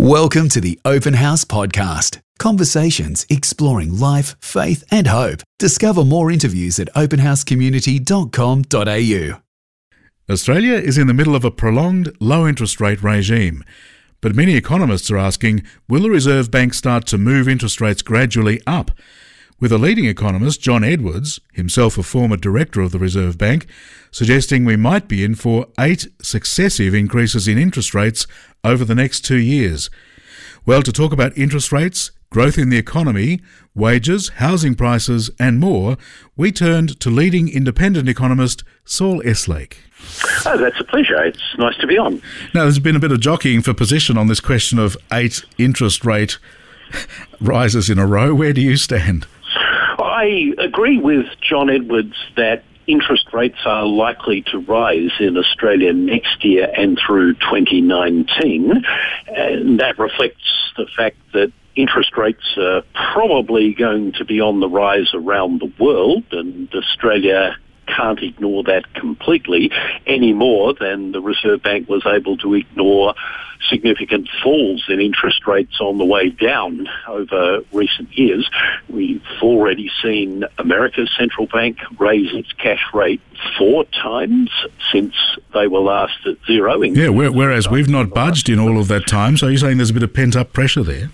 Welcome to the Open House Podcast. Conversations exploring life, faith and hope. Discover more interviews at openhousecommunity.com.au. Australia is in the middle of a prolonged low interest rate regime. But many economists are asking, will the Reserve Bank start to move interest rates gradually up? With a leading economist, John Edwards, himself a former director of the Reserve Bank, suggesting we might be in for 8 successive increases in interest rates over the next 2 years. Well, to talk about interest rates, growth in the economy, wages, housing prices and more, we turned to leading independent economist Saul Eslake. Oh, that's a pleasure. It's nice to be on. Now, there's been a bit of jockeying for position on this question of 8 interest rate rises in a row. Where do you stand? I agree with John Edwards that interest rates are likely to rise in Australia next year and through 2019. And that reflects the fact that interest rates are probably going to be on the rise around the world, and Australia can't ignore that completely any more than the Reserve Bank was able to ignore significant falls in interest rates on the way down over recent years. We've already seen America's central bank raise its cash rate 4 times since they were last at zero. Yeah, whereas we've not budged in all of that time, so you're saying there's a bit of pent-up pressure there?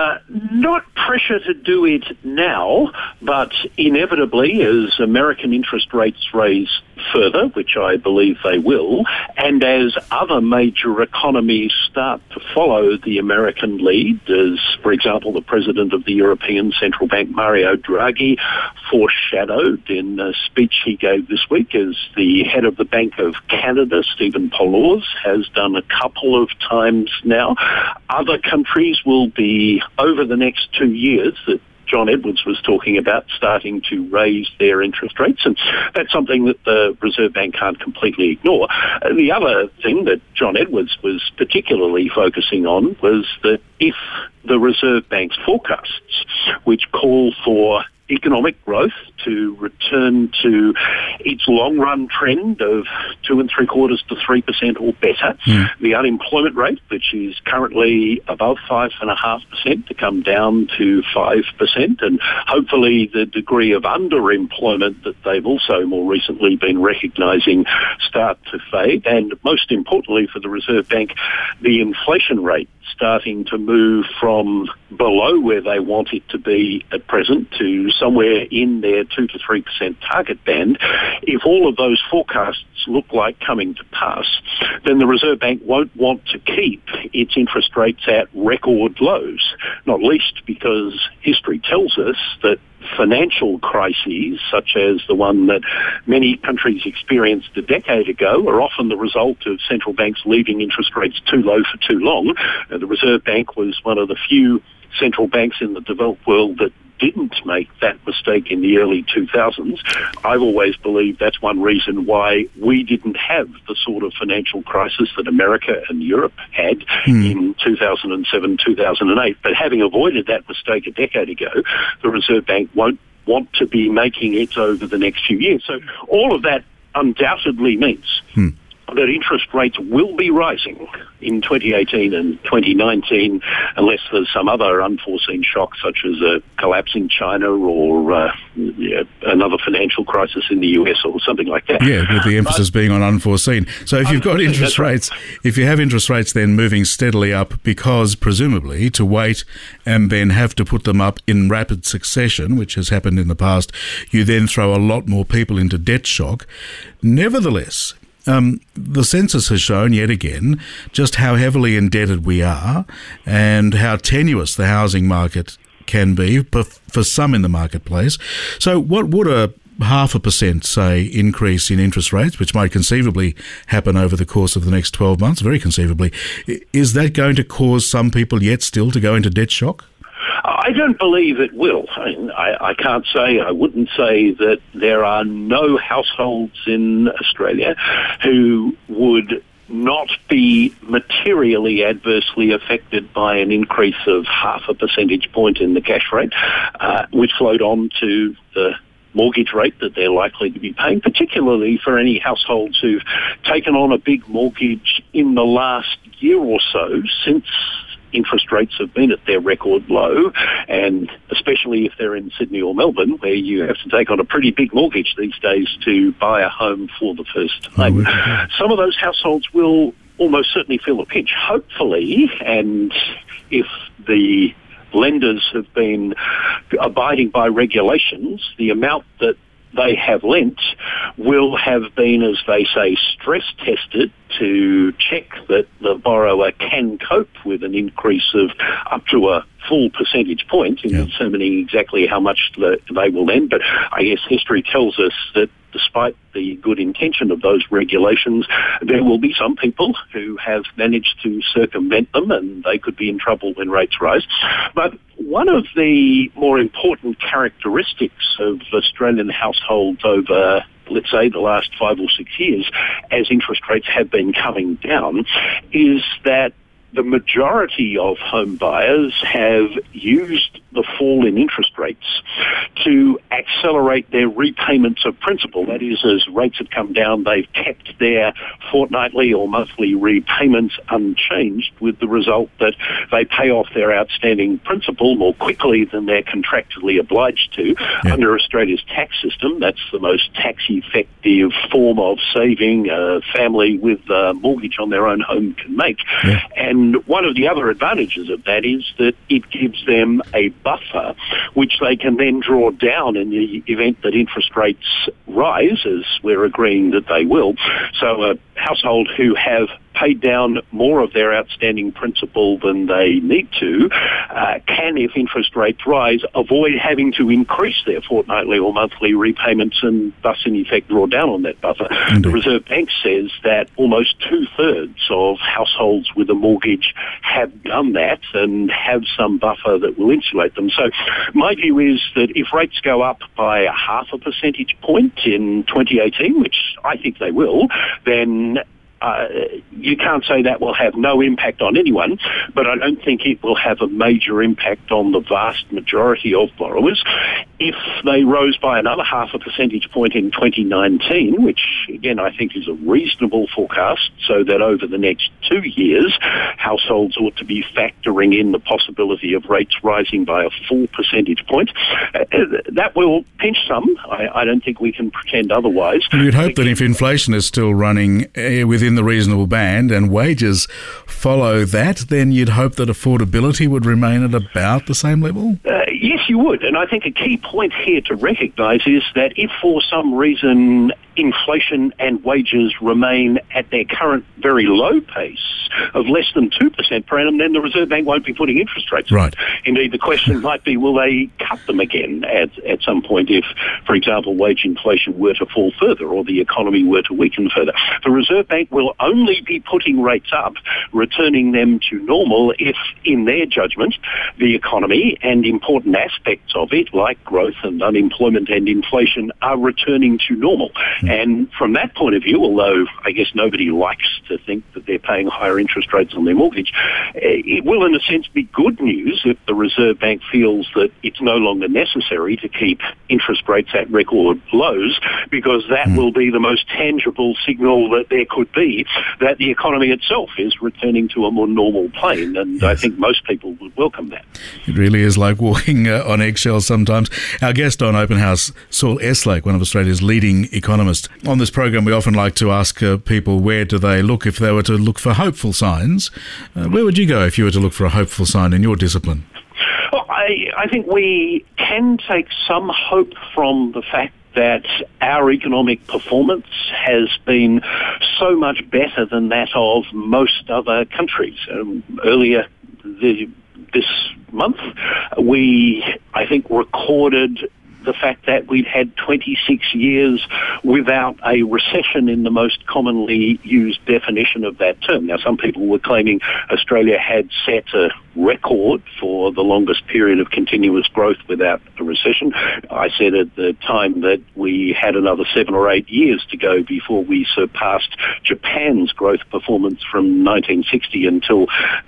Not pressure to do it now, but inevitably as American interest rates raise further, which I believe they will, and as other major economies start to follow the American lead, as, for example, the president of the European Central Bank, Mario Draghi, foreshadowed in a speech he gave this week, as the head of the Bank of Canada, Stephen Poloz, has done a couple of times now. Other countries will be, over the next 2 years, that John Edwards was talking about, starting to raise their interest rates, and that's something that the Reserve Bank can't completely ignore. The other thing that John Edwards was particularly focusing on was that if the Reserve Bank's forecasts, which call for economic growth to return to its long-run trend of 2.75% to 3% or better, the unemployment rate, which is currently above 5.5%, to come down to 5%, and hopefully the degree of underemployment that they've also more recently been recognising start to fade, and most importantly for the Reserve Bank, the inflation rate starting to move from below where they want it to be at present to somewhere in their 2 to 3% target band. If all of those forecasts look like coming to pass, then the Reserve Bank won't want to keep its interest rates at record lows, not least because history tells us that financial crises, such as the one that many countries experienced a decade ago, are often the result of central banks leaving interest rates too low for too long. The Reserve Bank was one of the few central banks in the developed world that didn't make that mistake in the early 2000s. I've always believed that's one reason why we didn't have the sort of financial crisis that America and Europe had in 2007, 2008. But having avoided that mistake a decade ago, the Reserve Bank won't want to be making it over the next few years. So all of that undoubtedly means that interest rates will be rising in 2018 and 2019 unless there's some other unforeseen shock, such as a collapse in China or another financial crisis in the US or something like that. Yeah, with the emphasis being on unforeseen. So if you've got interest rates, if you have interest rates then moving steadily up because presumably to wait and then have to put them up in rapid succession, which has happened in the past, you then throw a lot more people into debt shock. Nevertheless, the census has shown yet again just how heavily indebted we are and how tenuous the housing market can be for some in the marketplace. So what would a 0.5%, say, increase in interest rates, which might conceivably happen over the course of the next 12 months, very conceivably, is that going to cause some people yet still to go into debt shock? I don't believe it will. I wouldn't say that there are no households in Australia who would not be materially adversely affected by an increase of 0.5 percentage point in the cash rate, which flowed on to the mortgage rate that they're likely to be paying, particularly for any households who've taken on a big mortgage in the last year or so since interest rates have been at their record low, and especially if they're in Sydney or Melbourne, where you have to take on a pretty big mortgage these days to buy a home for the first time. Some of those households will almost certainly feel a pinch, hopefully, and if the lenders have been abiding by regulations, the amount that they have lent will have been, as they say, stress tested to check that the borrower can cope with an increase of up to a full percentage point in determining exactly how much they will lend. But I guess history tells us that despite the good intention of those regulations, there will be some people who have managed to circumvent them, and they could be in trouble when rates rise. But one of the more important characteristics of Australian households over, let's say, the last 5 or 6 years, as interest rates have been coming down, is that the majority of home buyers have used the fall in interest rates to accelerate their repayments of principal. That is, as rates have come down, they've kept their fortnightly or monthly repayments unchanged, with the result that they pay off their outstanding principal more quickly than they're contractually obliged to. Under Australia's tax system, that's the most tax-effective form of saving a family with a mortgage on their own home can make. And one of the other advantages of that is that it gives them a buffer which they can then draw down in the event that interest rates rise, as we're agreeing that they will. So a household who have paid down more of their outstanding principal than they need to can, if interest rates rise, avoid having to increase their fortnightly or monthly repayments and thus, in effect, draw down on that buffer. The Reserve Bank says that almost 2/3 of households with a mortgage have done that and have some buffer that will insulate them. So my view is that if rates go up by 0.5 percentage point in 2018, which I think they will, then you can't say that will have no impact on anyone, but I don't think it will have a major impact on the vast majority of borrowers. If they rose by another 0.5 percentage point in 2019, which again I think is a reasonable forecast, so that over the next 2 years households ought to be factoring in the possibility of rates rising by a full percentage point, that will pinch some. I don't think we can pretend otherwise. You'd hope that if inflation is still running within the reasonable band and wages follow that, then you'd hope that affordability would remain at about the same level? Yes, you would. And I think a key point here to recognise is that if for some reason inflation and wages remain at their current very low pace of less than 2% per annum, then the Reserve Bank won't be putting interest rates up. Indeed, the question might be, will they cut them again at some point if, for example, wage inflation were to fall further or the economy were to weaken further? The Reserve Bank will only be putting rates up, returning them to normal, if, in their judgment, the economy and important aspects of it, like growth and unemployment and inflation, are returning to normal. And from that point of view, although I guess nobody likes to think that they're paying higher interest rates on their mortgage, it will in a sense be good news if the Reserve Bank feels that it's no longer necessary to keep interest rates at record lows, because that will be the most tangible signal that there could be that the economy itself is returning to a more normal plane. And I think most people would welcome that. It really is like walking on eggshells sometimes. Our guest on Open House, Saul Eslake, one of Australia's leading economists. On this program, we often like to ask people, where do they look if they were to look for hopeful signs? Where would you go if you were to look for a hopeful sign in your discipline? Well, I think we can take some hope from the fact that our economic performance has been so much better than that of most other countries. Earlier this month, we, I think, recorded the fact that we'd had 26 years without a recession in the most commonly used definition of that term. Now, some people were claiming Australia had set a record for the longest period of continuous growth without a recession. I said at the time that we had another 7 or 8 years to go before we surpassed Japan's growth performance from 1960 until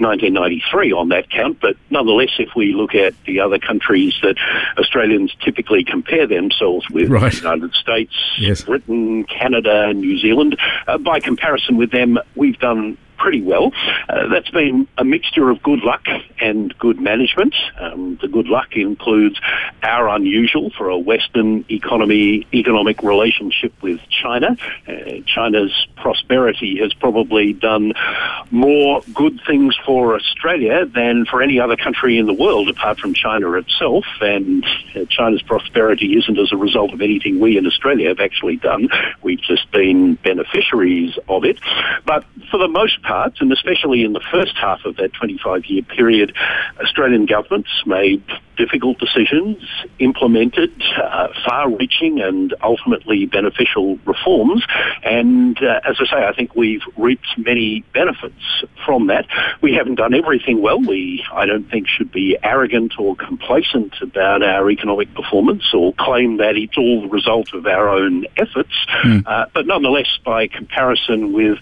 1993 on that count. But nonetheless, if we look at the other countries that Australians typically compare themselves with, the United States, Britain, Canada, New Zealand, by comparison with them, we've done pretty well. That's been a mixture of good luck and good management. The good luck includes our unusual for a Western economic relationship with China. China's prosperity has probably done more good things for Australia than for any other country in the world apart from China itself, and China's prosperity isn't as a result of anything we in Australia have actually done. We've just been beneficiaries of it. But for the most part, and especially in the first half of that 25-year period, Australian governments made difficult decisions, implemented far-reaching and ultimately beneficial reforms, and as I say, I think we've reaped many benefits from that. We haven't done everything well. We, I don't think, should be arrogant or complacent about our economic performance or claim that it's all the result of our own efforts, but nonetheless, by comparison with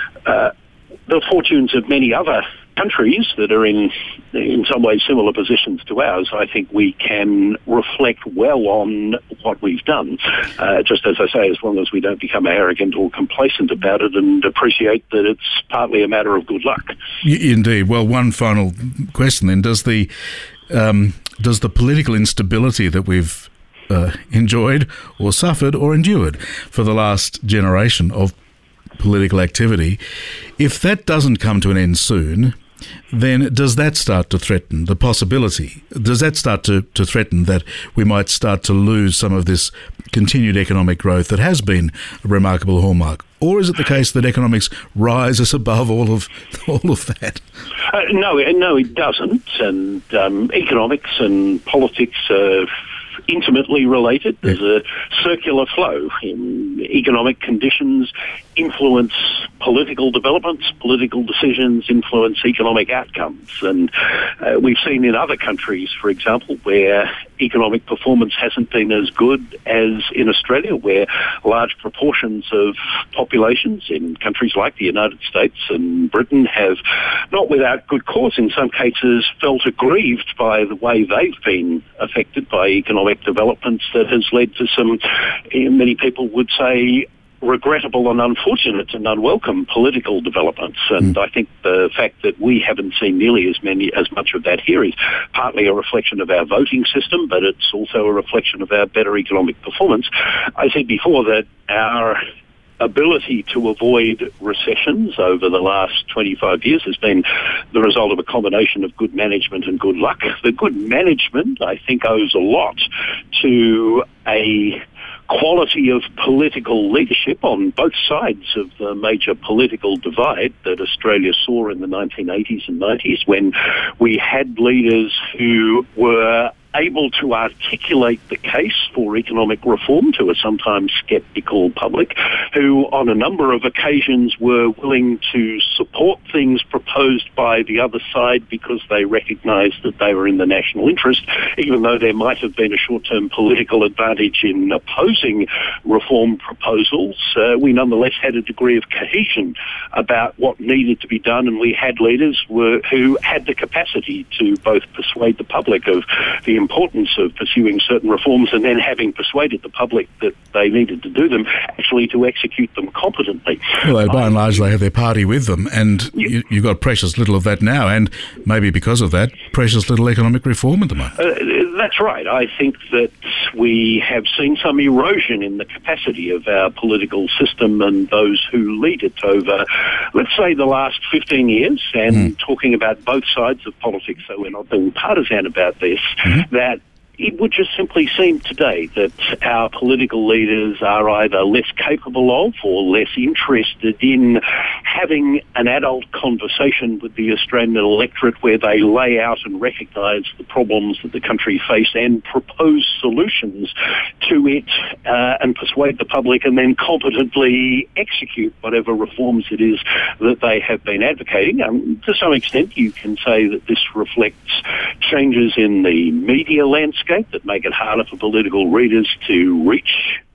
the fortunes of many other countries that are in some ways similar positions to ours, I think we can reflect well on what we've done. Just as I say, as long as we don't become arrogant or complacent about it and appreciate that it's partly a matter of good luck. Indeed. Well, one final question then. Does the political instability that we've enjoyed or suffered or endured for the last generation of political activity, if that doesn't come to an end soon, then does that start to threaten the possibility? Does that start to threaten that we might start to lose some of this continued economic growth that has been a remarkable hallmark? Or is it the case that economics rises above all of that? No, it doesn't. And economics and politics are intimately related. There's a circular flow. Economic conditions influence political developments, political decisions influence economic outcomes. And we've seen in other countries, for example, where economic performance hasn't been as good as in Australia, where large proportions of populations in countries like the United States and Britain have, not without good cause in some cases, felt aggrieved by the way they've been affected by economic developments that has led to some, many people would say, regrettable and unfortunate and unwelcome political developments. And I think the fact that we haven't seen nearly as much of that here is partly a reflection of our voting system, but it's also a reflection of our better economic performance. I said before that our ability to avoid recessions over the last 25 years has been the result of a combination of good management and good luck. The good management, I think, owes a lot to a quality of political leadership on both sides of the major political divide that Australia saw in the 1980s and 90s, when we had leaders who were able to articulate the case for economic reform to a sometimes sceptical public, who on a number of occasions were willing to support things proposed by the other side because they recognised that they were in the national interest, even though there might have been a short-term political advantage in opposing reform proposals. We nonetheless had a degree of cohesion about what needed to be done, and we had leaders who had the capacity to both persuade the public of the importance of pursuing certain reforms, and then, having persuaded the public that they needed to do them, actually to execute them competently. Well, by and large, they have their party with them, and you've got precious little of that now, and maybe because of that, precious little economic reform at the moment. That's right. I think that we have seen some erosion in the capacity of our political system and those who lead it over, let's say, the last 15 years, and talking about both sides of politics, so we're not being partisan about this, that it would just simply seem today that our political leaders are either less capable of or less interested in having an adult conversation with the Australian electorate where they lay out and recognise the problems that the country face and propose solutions to it, and persuade the public and then competently execute whatever reforms it is that they have been advocating. To some extent, you can say that this reflects changes in the media landscape that make it harder for political readers to reach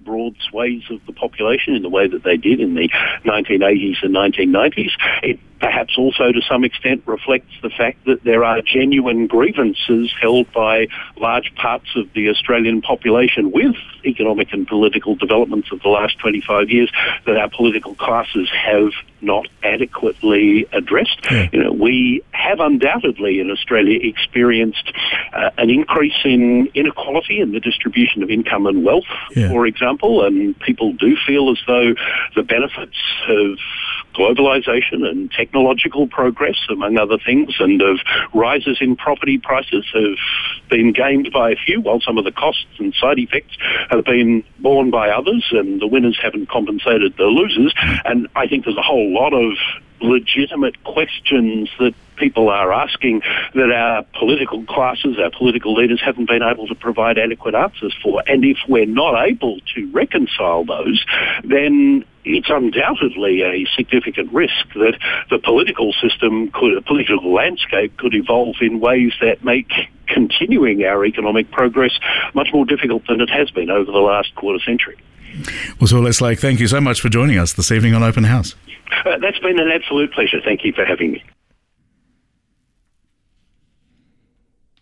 broad swathes of the population in the way that they did in the 1980s and 1990s. It perhaps also to some extent reflects the fact that there are genuine grievances held by large parts of the Australian population with economic and political developments of the last 25 years that our political classes have not adequately addressed. Yeah. You know, we have undoubtedly in Australia experienced an increase in inequality in the distribution of income and wealth, for example, and people do feel as though the benefits of globalisation and technological progress, among other things, and of rises in property prices have been gained by a few, while some of the costs and side effects have been borne by others, and the winners haven't compensated the losers. And I think there's a whole lot of legitimate questions that people are asking that our political classes, our political leaders haven't been able to provide adequate answers for. And if we're not able to reconcile those, then it's undoubtedly a significant risk that the political landscape could evolve in ways that make continuing our economic progress much more difficult than it has been over the last quarter century. Well, Saul Eslake, thank you so much for joining us this evening on Open House. That's been an absolute pleasure. Thank you for having me.